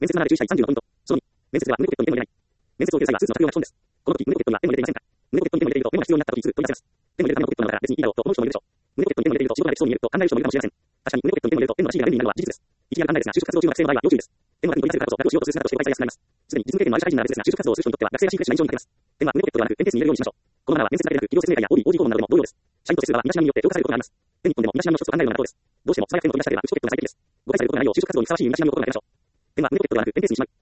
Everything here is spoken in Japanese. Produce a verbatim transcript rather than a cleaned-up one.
面接マナーで注意したいさんじゅうのポイント。そのに、面接では胸ポケットに手も入れない。面接を受ける際はスーツの着用が基本です。この時、胸ポケットにはペンも入れていませんか？胸ポケットにペンを入れているとメモが必要になった時にすぐ取り出せます。ペンを入れるためのポケットなのだから別にいいだろうと思う人もいるでしょう。胸ポケットにペンを入れていると仕事ができそうに見えると考える人もいるかもしれません。確かに胸ポケットにペンを入れるとペンのらしいが便利になるのは事実です。いきなり簡単ですが、就職活動中の学生の場合は要注意です。ペンを手に取り出せるからこそ楽をしようとする姿として誤解されやすくなります。すでに実務経験のある社会人なら別ですが、就職活動をする人にとっては学生らしいフレッシュな印象になります。ペンは胸ポケットではなくペンケースに入れるようにしましょう。このマナーは面接だけでなく企業説明会や オービー、オージー 討論などでも同様です。社員としては身だしなみによって評価されることがあります。ペン一本でも身だしなみの一つと考えるのが妥当です。どうしても素早くペンを取り出したければ内ポケットが最適です。誤解されることがないよう就職活動にふさわしい身だしなみを心がけましょう。ペンは胸ポケットではなくペンケースにしまう。